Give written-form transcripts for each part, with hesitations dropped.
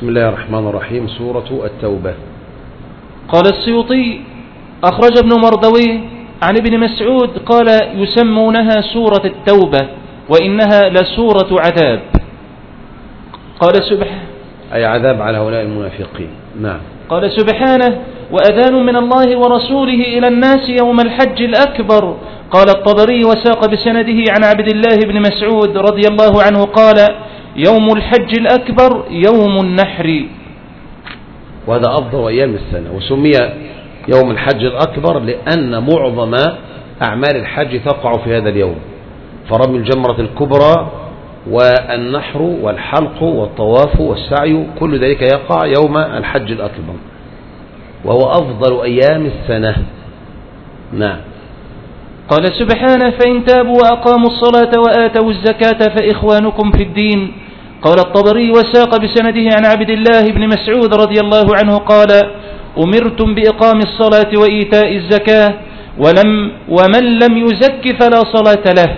بسم الله الرحمن الرحيم. سورة التوبة. قال السيوطي: أخرج ابن مردويه عن ابن مسعود قال: يسمونها سورة التوبة وإنها لسورة عذاب. قال سبحانه، أي عذاب على هؤلاء المنافقين. نعم. قال سبحانه: وأذان من الله ورسوله إلى الناس يوم الحج الأكبر. قال الطبري وساق بسنده عن عبد الله بن مسعود رضي الله عنه قال: يوم الحج الأكبر يوم النحر. وهذا أفضل أيام السنة، وسمي يوم الحج الأكبر لأن معظم أعمال الحج تقع في هذا اليوم، فرمي الجمرة الكبرى والنحر والحلق والطواف والسعي كل ذلك يقع يوم الحج الأكبر، وهو أفضل أيام السنة. نعم. قال سبحانه: فإن تابوا وأقاموا الصلاة وآتوا الزكاة فإخوانكم في الدين. قال الطبري وساق بسنده عن عبد الله بن مسعود رضي الله عنه قال: أمرتم بإقام الصلاة وإيتاء الزكاة ومن لم يزك فلا صلاة له.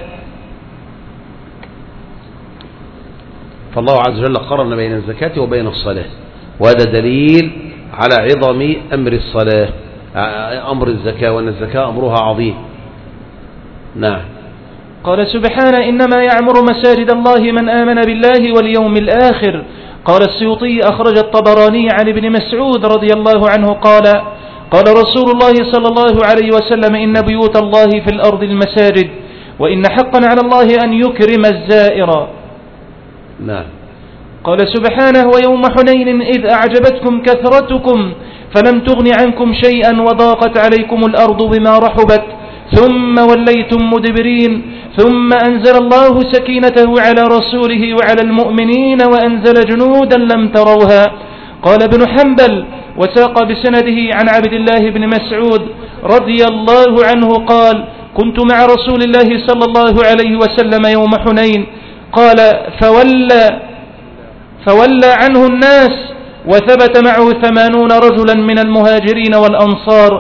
فالله عز وجل قرن بين الزكاة وبين الصلاة، وهذا دليل على عظم أمر الصلاة، أمر الزكاة، وأن الزكاة أمرها عظيم. نعم. قال سبحانه: إنما يعمر مساجد الله من آمن بالله واليوم الآخر. قال السيوطي أخرج الطبراني عن ابن مسعود رضي الله عنه قال: قال رسول الله صلى الله عليه وسلم: إن بيوت الله في الأرض المساجد، وإن حقا على الله أن يكرم الزائر. نعم. قال سبحانه: ويوم حنين إذ أعجبتكم كثرتكم فلم تغن عنكم شيئا وضاقت عليكم الأرض بما رحبت ثم وليتم مدبرين ثم أنزل الله سكينته على رسوله وعلى المؤمنين وأنزل جنودا لم تروها. قال ابن حنبل وساق بسنده عن عبد الله بن مسعود رضي الله عنه قال: كنت مع رسول الله صلى الله عليه وسلم يوم حنين. قال: فولى عنه الناس وثبت معه 80 رجلا من المهاجرين والأنصار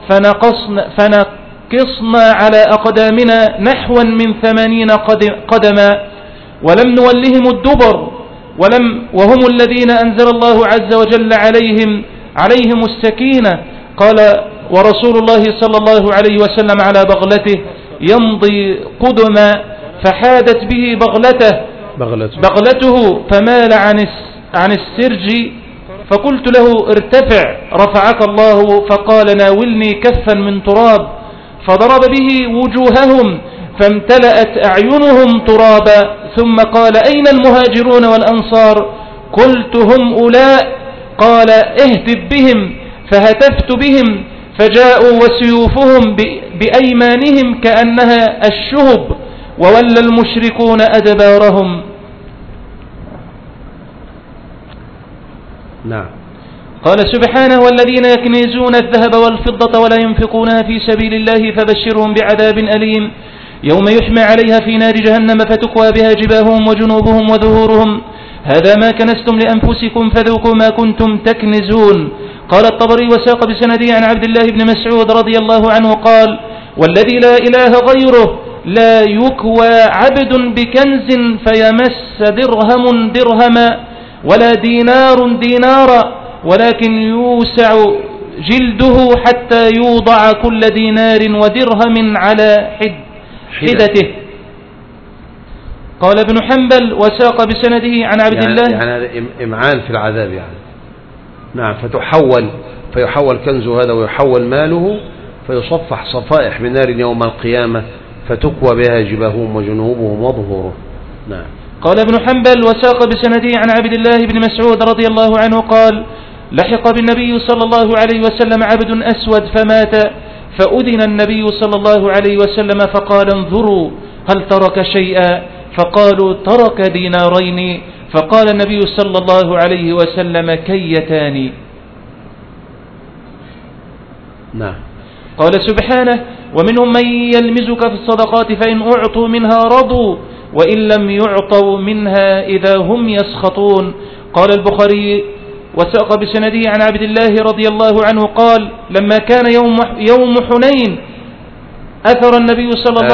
فنقصنا على أقدامنا نحوا من 80 قدما ولم نولهم الدبر وهم الذين أنزل الله عز وجل عليهم السكينة. قال: ورسول الله صلى الله عليه وسلم على بغلته يمضي قدما فحادت به بغلته فمال عن السرج فقلت له: ارتفع رفعك الله. فقال: ناولني كفا من تراب فضرب به وجوههم فامتلأت أعينهم ترابا ثم قال: أين المهاجرون والأنصار؟ قلت: هم أولاء. قال: اهتف بهم. فهتفت بهم فجاءوا وسيوفهم بأيمانهم كأنها الشهب وولى المشركون أدبارهم. نعم. قال سبحانه: والذين يكنزون الذهب والفضة ولا ينفقونها في سبيل الله فبشرهم بعذاب أليم يوم يحمى عليها في نار جهنم فتكوى بها جباههم وجنوبهم وظهورهم هذا ما كنزتم لأنفسكم فذوقوا ما كنتم تكنزون. قال الطبري وساق بسنده عن عبد الله بن مسعود رضي الله عنه قال: والذي لا إله غيره لا يكوى عبد بكنز فيمس درهم درهما ولا دينار دينارا ولكن يوسع جلده حتى يوضع كل دينار ودرهم على حدته. قال ابن حنبل وساق بسنده عن عبد الله يعني هذا إمعان في العذاب يعني. نعم. فيحول كنزه هذا ويحول ماله فيصفح صفائح من نار يوم القيامة فتكوى بها جباههم وجنوبهم وظهورهم. نعم. قال ابن حنبل وساق بسنده عن عبد الله بن مسعود رضي الله عنه قال: لحق بالنبي صلى الله عليه وسلم عبد أسود فمات فأذن النبي صلى الله عليه وسلم فقال: انظروا هل ترك شيئا؟ فقالوا: ترك دينارين. فقال النبي صلى الله عليه وسلم: كيتان. نعم. قال سبحانه: ومنهم من يلمزك في الصدقات فإن أعطوا منها رضوا وإن لم يعطوا منها إذا هم يسخطون. قال البخاري وساق بسنده عن عبد الله رضي الله عنه قال: لما كان يوم حنين آثر النبي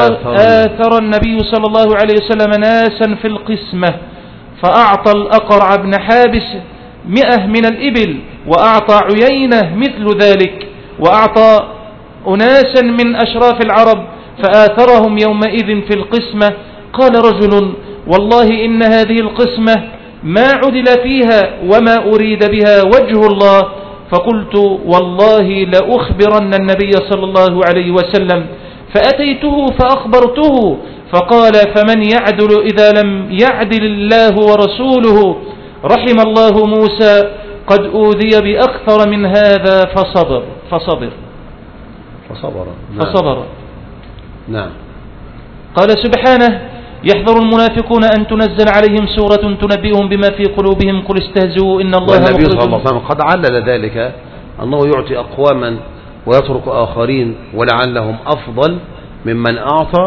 صلى الله عليه وسلم ناسا في القسمة فأعطى الأقرع بن حابس 100 من الإبل، وأعطى عيينة مثل ذلك، وأعطى أناسا من أشراف العرب فآثرهم يومئذ في القسمة. قال رجل: والله إن هذه القسمة ما عدل فيها وما أريد بها وجه الله. فقلت: والله لأخبرن النبي صلى الله عليه وسلم. فأتيته فأخبرته، فقال: فمن يعدل إذا لم يعدل الله ورسوله؟ رحم الله موسى، قد أوذي بأكثر من هذا فصبر. نعم. قال سبحانه: يحذر المنافقون أن تنزل عليهم سورة تنبئهم بما في قلوبهم قل استهزئوا إن الله مخرج. والنبي صلى الله عليه وسلم قد علل ذلك أنه يعطي أقواما ويترك آخرين ولعلهم أفضل ممن أعطى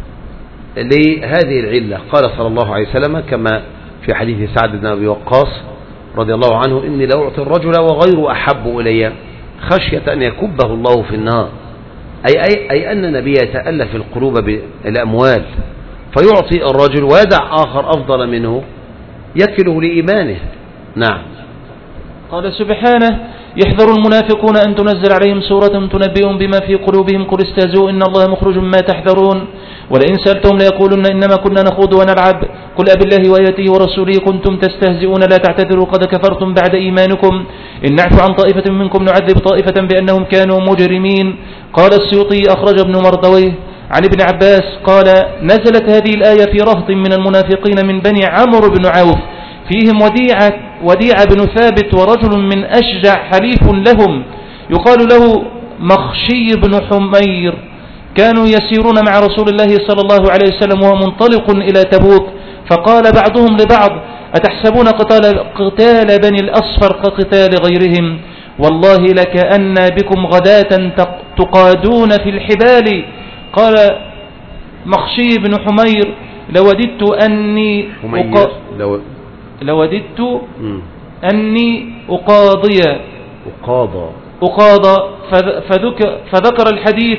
لهذه العلة. قال صلى الله عليه وسلم كما في حديث سعد بن أبي وقاص رضي الله عنه: إني لأعطي الرجل وغير أحب إلي خشية أن يكبه الله في النار. أي أن النبي يتألف القلوب بالأموال فيعطي الرجل ويدع آخر أفضل منه يكله لإيمانه. نعم. قال سبحانه: يحذر المنافقون أن تنزل عليهم سورة تنبئهم بما في قلوبهم قل استهزئوا إن الله مخرج ما تحذرون ولئن سألتهم ليقولن إنما كنا نخوض ونلعب قل أبالله وآياته ورسوله كنتم تستهزئون لا تعتذروا قد كفرتم بعد إيمانكم إن نعفو عن طائفة منكم نعذب طائفة بأنهم كانوا مجرمين. قال السيوطي: أخرج ابن مردويه عن ابن عباس قال: نزلت هذه الآية في رهط من المنافقين من بني عمرو بن عوف فيهم وديعة بن ثابت ورجل من أشجع حليف لهم يقال له مخشي بن حمير، كانوا يسيرون مع رسول الله صلى الله عليه وسلم وهو منطلق إلى تبوك، فقال بعضهم لبعض: أتحسبون قتال بني الأصفر كقتال غيرهم؟ والله لكأن بكم غداة تقادون في الحبال. قال مخشي بن حمير: لوددت أني أقاضى فذكر الحديث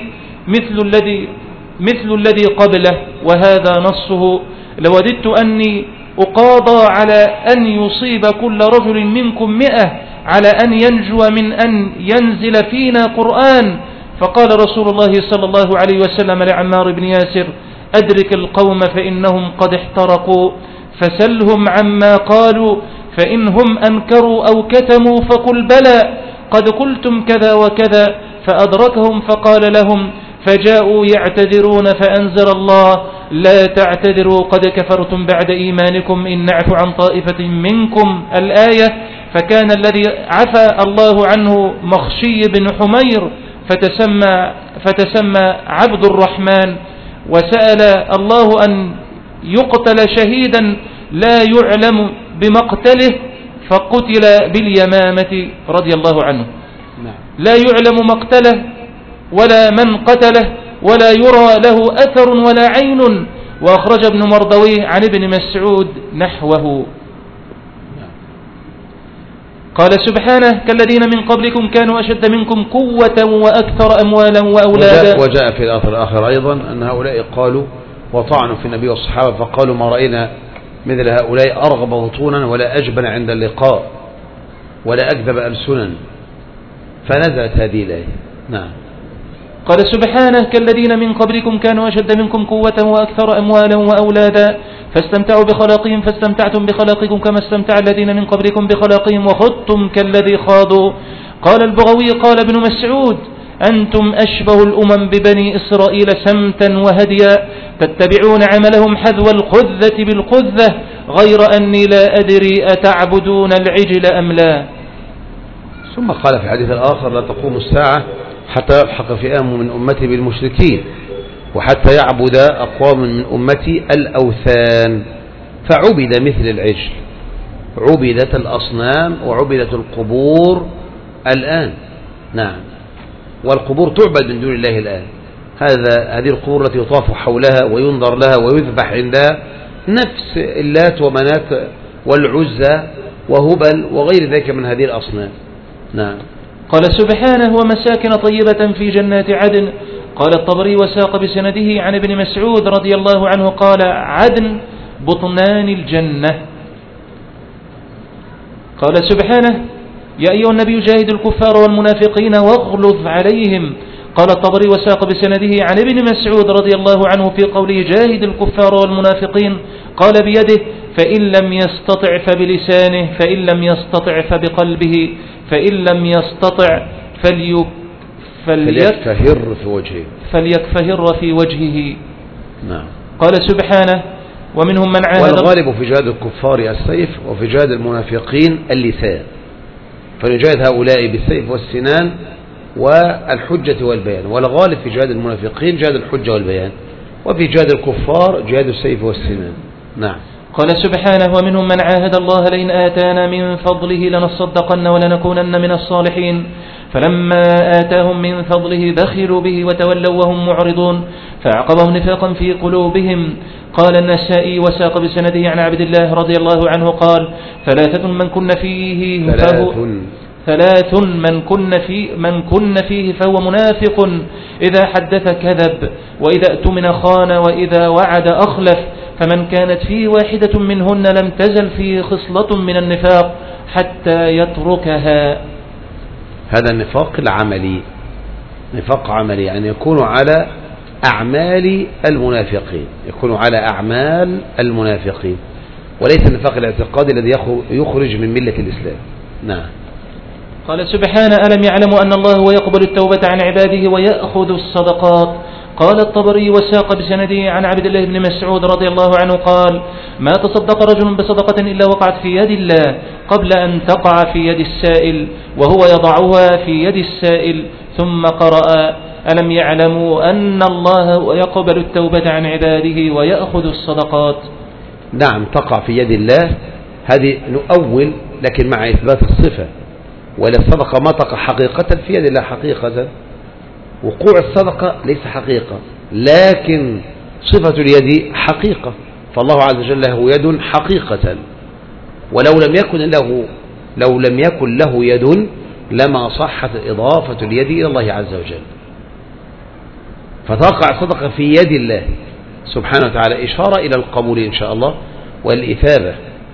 مثل الذي قبله وهذا نصه: لوددت أني أقاضى على أن يصيب كل رجل منكم 100 على أن ينجو من أن ينزل فينا قرآن. فقال رسول الله صلى الله عليه وسلم لعمار بن ياسر: أدرك القوم فإنهم قد احترقوا فسلهم عما قالوا فإنهم أنكروا أو كتموا فقل بلى قد قلتم كذا وكذا. فأدركهم فقال لهم فجاءوا يعتذرون فأنزل الله: لا تعتذروا قد كفرتم بعد إيمانكم إن نعفو عن طائفة منكم الآية. فكان الذي عفى الله عنه مخشي بن حمير فتسمى عبد الرحمن، وسأل الله أن يقتل شهيدا لا يعلم بمقتله فقتل باليمامة رضي الله عنه. لا يعلم مقتله ولا من قتله ولا يرى له أثر ولا عين. وأخرج ابن مردويه عن ابن مسعود نحوه. قال سبحانه: كالذين من قبلكم كانوا أشد منكم قوة وأكثر أموالا وأولادا. وجاء في الآثر الآخر أيضا أن هؤلاء قالوا وطعنوا في النبي والصحابة فقالوا: ما رأينا مثل هؤلاء أرغب بطونا ولا أجبن عند اللقاء ولا أكذب ألسنا. فنزلت هذه الآية. نعم. قال سبحانه: كالذين من قبلكم كانوا أشد منكم قوة وأكثر أموالا وأولادا فاستمتعوا بخلاقهم فاستمتعتم بخلاقكم كما استمتع الذين من قبلكم بخلاقهم وخضتم كالذي خاضوا. قال البغوي: قال ابن مسعود: أنتم أشبه الأمم ببني إسرائيل سمتا وهديا تتبعون عملهم حذو القذة بالقذة غير أني لا أدري أتعبدون العجل أم لا. ثم قال في الحديث الآخر: لا تقوم الساعة حتى يلحق فئام من أمتي بالمشركين وحتى يعبد أقوام من أمتي الأوثان. فعبد مثل العجل، عبدت الأصنام وعبدت القبور الآن. نعم. والقبور تعبد من دون الله الآن. هذه القبور التي يطاف حولها وينظر لها ويذبح عندها نفس اللات ومنات والعزى وهبل وغير ذلك من هذه الأصنام. نعم. قال سبحانه: ومساكن طيبة في جنات عدن. قال الطبري وساق بسنده عن ابن مسعود رضي الله عنه قال: عدن بطنان الجنة. قال سبحانه: يا أيها النبي جاهد الكفار والمنافقين واغلظ عليهم. قال الطبري وساق بسنده عن ابن مسعود رضي الله عنه في قوله جاهد الكفار والمنافقين قال بيده، فإن لم يستطع فبلسانه، فإن لم يستطع فبقلبه، فإن لم يستطع فليكفهر في وجهه. نعم. قال سبحانه: ومنهم من عاهد. والغالب في جهاد الكفار السيف، وفي جهاد المنافقين اللسان، فنجاهد هؤلاء بالسيف والسنان والحجة والبيان، والغالب في جهاد المنافقين جهاد الحجة والبيان، وفي جهاد الكفار جهاد السيف والسنان. نعم. قال سبحانه: ومنهم من عاهد الله لئن آتانا من فضله لنصدقن ولنكونن من الصالحين، فلما آتاهم من فضله بخلوا به وتولوا وهم معرضون، فأعقبهم نفاقا في قلوبهم. قال النسائي وساق بسنده عن عبد الله رضي الله عنه قال: ثلاث من كن فيه فهو منافق، إذا حدث كذب، وإذا اؤتمن خان، وإذا وعد أخلف، فمن كانت فيه واحدة منهن لم تزل فيه خصلة من النفاق حتى يتركها. هذا النفاق العملي، نفاق عملي، يعني يكون على أعمال المنافقين، يكون على أعمال المنافقين، وليس النفاق الاعتقادي الذي يخرج من ملة الإسلام. نعم. قال سبحانه: ألم يعلموا أن الله هو يقبل التوبة عن عباده ويأخذ الصدقات. قال الطبري وساق بسنده عن عبد الله بن مسعود رضي الله عنه قال: ما تصدق رجل بصدقة إلا وقعت في يد الله قبل أن تقع في يد السائل، وهو يضعها في يد السائل، ثم قرأ: ألم يعلموا أن الله يقبل التوبة عن عباده ويأخذ الصدقات. نعم، تقع في يد الله، هذه نؤول لكن مع إثبات الصفة، ولا الصدقة ما تقع حقيقة في يد الله حقيقة، وقوع الصدقة ليس حقيقة، لكن صفة اليد حقيقة، فالله عز وجل له يد حقيقة، ولو لم يكن له يد لما صحت إضافة اليد إلى الله عز وجل، فتقع الصدقة في يد الله سبحانه وتعالى، إشارة إلى القبول إن شاء الله والإثابة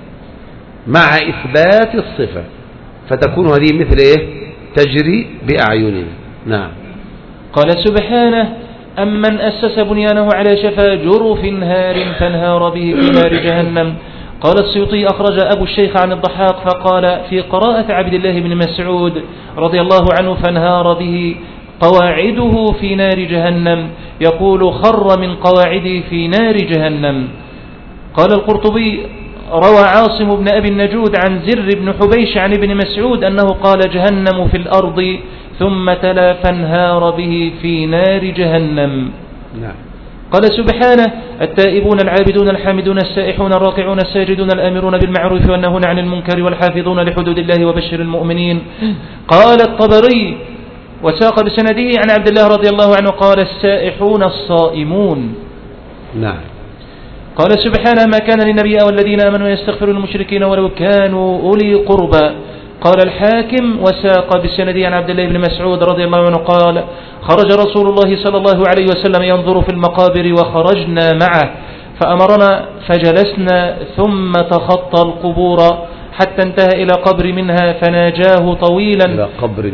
مع إثبات الصفة، فتكون هذه مثل تجري بأعيننا. نعم. قال سبحانه: أمن أسس بنيانه على شفا جرف هار فانهار به في نار جهنم. قال السيوطي أخرج أبو الشيخ عن الضحاك فقال في قراءة عبد الله بن مسعود رضي الله عنه: فانهار به قواعده في نار جهنم، يقول: خر من قواعده في نار جهنم. قال القرطبي: روى عاصم بن أبي النجود عن زر بن حبيش عن ابن مسعود أنه قال: جهنم في الأرض، ثم تلا: فانهار به في نار جهنم. نعم. قال سبحانه: التائبون العابدون الحامدون السائحون الراكعون الساجدون الآمرون بالمعروف والنهون عن المنكر والحافظون لحدود الله وبشر المؤمنين. قال الطبري وساق بسنده عن عبد الله رضي الله عنه قال: السائحون الصائمون. نعم. قال سبحانه: ما كان للنبي والذين آمنوا يستغفروا للمشركين ولو كانوا أولي قربى. قال الحاكم وساق بسنده عن عبد الله بن مسعود رضي الله عنه قال: خرج رسول الله صلى الله عليه وسلم ينظر في المقابر، وخرجنا معه فأمرنا فجلسنا، ثم تخطى القبور حتى انتهى إلى قبر منها فناجاه طويلا،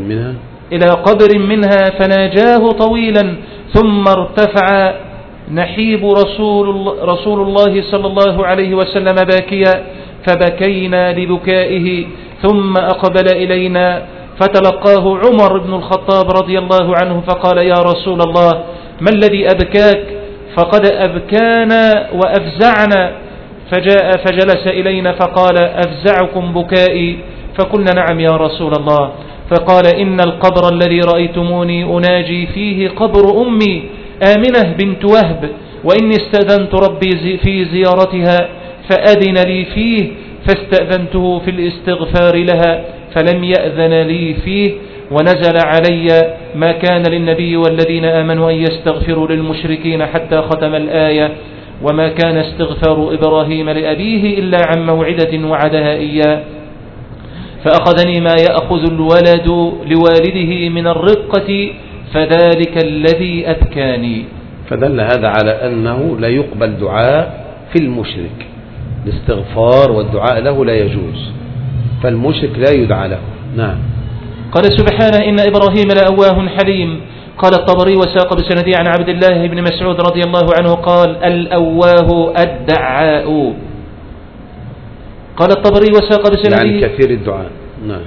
إلى قبر منها فناجاه طويلا، ثم ارتفع نحيب رسول الله صلى الله عليه وسلم باكيا، فبكينا لبكائه، ثم أقبل إلينا فتلقاه عمر بن الخطاب رضي الله عنه فقال: يا رسول الله، ما الذي أبكاك؟ فقد أبكانا وأفزعنا. فجاء فجلس إلينا فقال: أفزعكم بكائي؟ فقلنا: نعم يا رسول الله. فقال: إن القبر الذي رأيتموني أناجي فيه قبر أمي آمنة بنت وهب، وإني استأذنت ربي في زيارتها فأذن لي فيه، فاستأذنته في الاستغفار لها فلم يأذن لي فيه، ونزل علي: ما كان للنبي والذين آمنوا أن يستغفروا للمشركين، حتى ختم الآية: وما كان استغفار إبراهيم لأبيه إلا عن موعدة وعدها إياه. فأخذني ما يأخذ الولد لوالده من الرقة، فذلك الذي أبكاني. فدل هذا على أنه لا يقبل دعاء في المشرك، الاستغفار والدعاء له لا يجوز. فالمشرك لا يدعى له. نعم. قال سبحانه إن إبراهيم لأواه حليم. قال الطبري وساق بسندي عن عبد الله بن مسعود رضي الله عنه قال الأواه الدعاء. قال الطبري وساق بسندي يعني كثير الدعاء. نعم.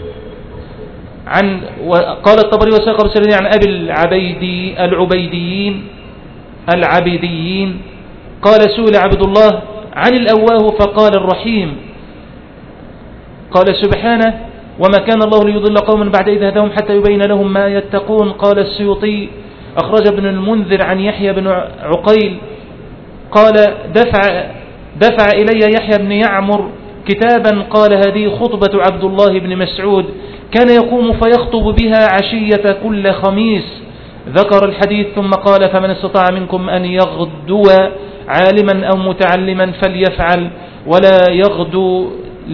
قال الطبري وساق بسندي عن أبي العبيديين قال سئل عبد الله عن الأواه فقال الرحيم. قال سبحانه وما كان الله ليضل قوما بعد إذ هداهم حتى يبين لهم ما يتقون. قال السيوطي أخرج ابن المنذر عن يحيى بن عقيل قال دفع إلي يحيى بن يعمر كتابا قال هذه خطبة عبد الله بن مسعود كان يقوم فيخطب بها عشية كل خميس. ذكر الحديث ثم قال فمن استطاع منكم أن يغدو عالما أو متعلما فليفعل ولا يغدو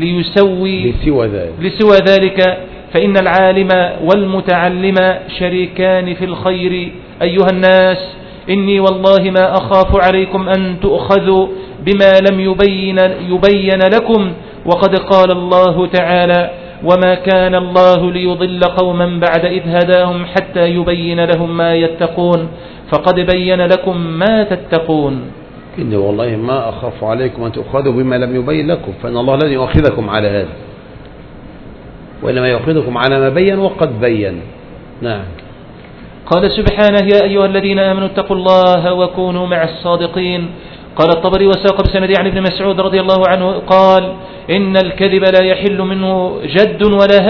لسوى ذلك فإن العالم والمتعلم شريكان في الخير. أيها الناس إني والله ما أخاف عليكم أن تؤخذوا بما لم يبين لكم وقد قال الله تعالى وما كان الله ليضل قوما بعد إذ هداهم حتى يبين لهم ما يتقون فقد بين لكم ما تتقون. إني والله ما أخاف عليكم أن تؤخذوا بما لم يبين لكم فإن الله لن يؤخذكم على هذا وإنما يؤخذكم على ما بين وقد بين. نعم. قال سبحانه يا أيها الذين آمنوا اتقوا الله وكونوا مع الصادقين. قال الطبري وساق بسند عن ابن مسعود رضي الله عنه قال إن الكذب لا يحل منه جد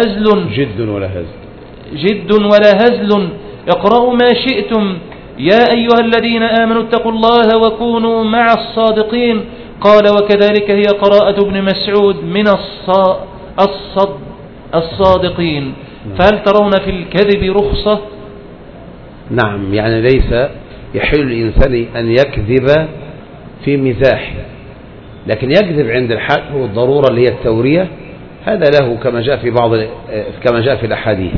ولا هزل اقرأوا ما شئتم يا أيها الذين آمنوا اتقوا الله وكونوا مع الصادقين. قال وكذلك هي قراءة ابن مسعود من الصادقين. فهل ترون في الكذب رخصة؟ نعم. يعني ليس يحل الإنسان أن يكذب في مزاح لكن يكذب عند الحق والضرورة اللي هي التورية هذا له كما جاء في الأحاديث.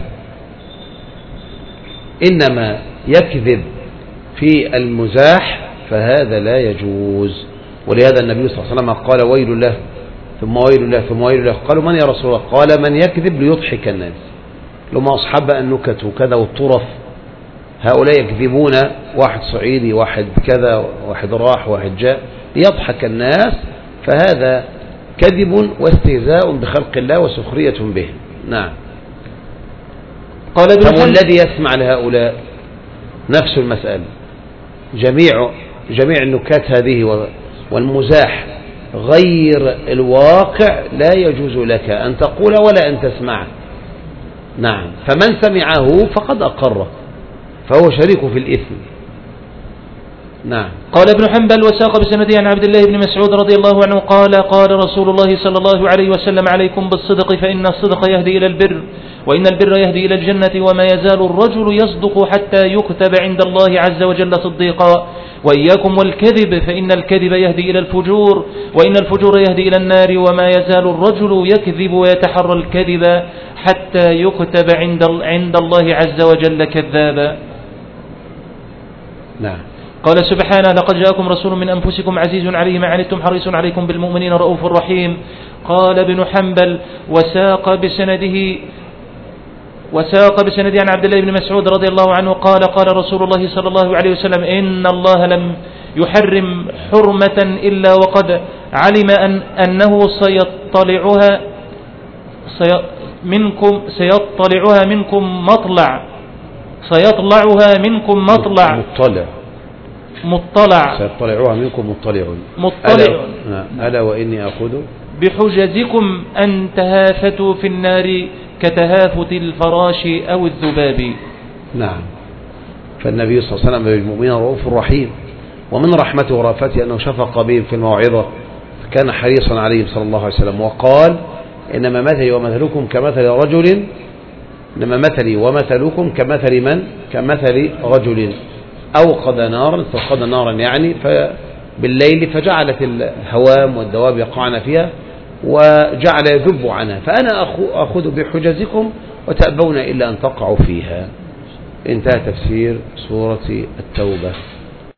إنما يكذب في المزاح فهذا لا يجوز. ولهذا النبي صلى الله عليه وسلم قال ويل له ثم ويل له ثم ويل له. قالوا من يا رسول الله؟ قال من يكذب ليضحك الناس لما أصحاب النكت وكذا والطرف هؤلاء يكذبون واحد صعيدي واحد كذا واحد راح واحد جاء ليضحك الناس فهذا كذب واستهزاء بخلق الله وسخرية به. نعم. قال الذي يسمع لهؤلاء نفس المسألة جميع النكات هذه والمزاح غير الواقع لا يجوز لك أن تقول ولا أن تسمع. نعم. فمن سمعه فقد أقر فهو شريك في الإثم. نعم. قال ابن حنبل وساق بسنده عن عبد الله بن مسعود رضي الله عنه قال قال رسول الله صلى الله عليه وسلم عليكم بالصدق فإن الصدق يهدي إلى البر وإن البر يهدي إلى الجنة وما يزال الرجل يصدق حتى يكتب عند الله عز وجل صديقا وإياكم والكذب فإن الكذب يهدي إلى الفجور وإن الفجور يهدي إلى النار وما يزال الرجل يكذب ويتحرى الكذب حتى يكتب عند الله عز وجل كذابا. نعم. قال سبحانه لقد جاءكم رسول من أنفسكم عزيز عليه ما عنتم حريص عليكم بالمؤمنين رؤوف رحيم. قال ابن حنبل وساق بسنده عن عبد الله بن مسعود رضي الله عنه قال قال رسول الله صلى الله عليه وسلم إن الله لم يحرم حرمة إلا وقد علم أنه سيطلعها منكم مطلع سيطلعها منكم مطلع. ألا وإني أخذ بحجزكم أن تهافتوا في النار كتهافت الفراش أو الذباب. نعم. فالنبي صلى الله عليه وسلم بالمؤمنين رؤوف رحيم ومن رحمته ورافته أنه شفق بهم في الموعظة فكان حريصا عليهم صلى الله عليه وسلم وقال إنما مثلي ومثلكم كمثل رجل إنما مثلي ومثلكم كمثل من؟ كمثل رجل أوقد نارا يعني بالليل فجعلت الهوام والدواب يقعن فيها وجعل يذب عنها فأنا أخذ بحجزكم وتأبون إلا أن تقعوا فيها. انتهى تفسير سورة التوبة.